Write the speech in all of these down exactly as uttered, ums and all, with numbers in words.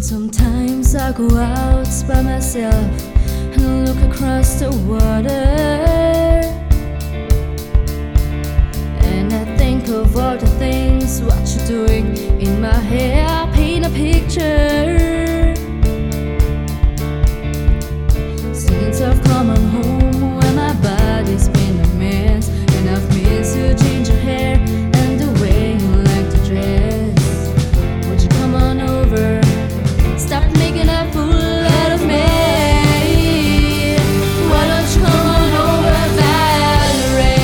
Sometimes I go out by myself and look across the water, and I think of all the things what you're doing. In my head I paint a picture. Since I've come on home where my body's been a mess, and I've missed your ginger hair and the way you like to dress. Would you come on over? Stop making a fool out of me. Why don't you come on over, Valerie?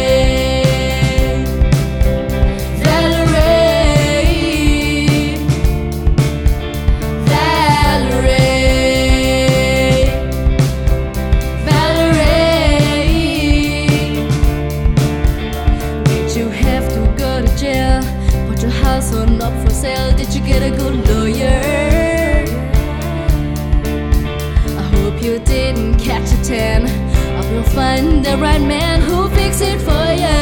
Valerie, Valerie, Valerie. Did you have to go to jail? Put your house on up for sale? Did you get a good lawyer? You didn't catch a tan. I will find the right man who'll fix it for you.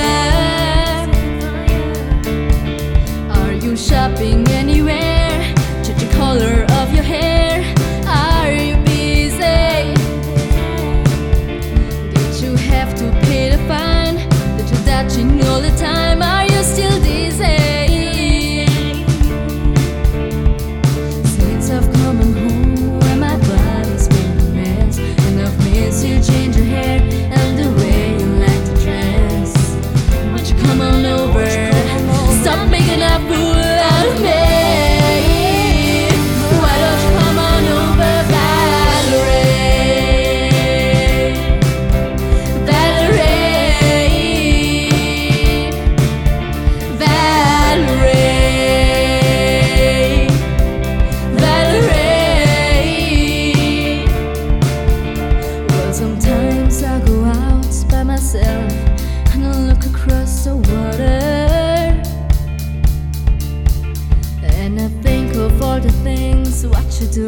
Are you shopping anywhere? Change the color of your hair. Are you busy? Did you have to pay the fine? Did you dodging all the time? Are you still dizzy? Since I've come home where my body's been, you change your hair and the way you like to dress. Won't you come on over? Stop making a fool out of me. Why don't you come on over, Valerie? Valerie, Valerie, Valerie. Sometimes I go out by myself and I look across the water, and I think of all the things what you do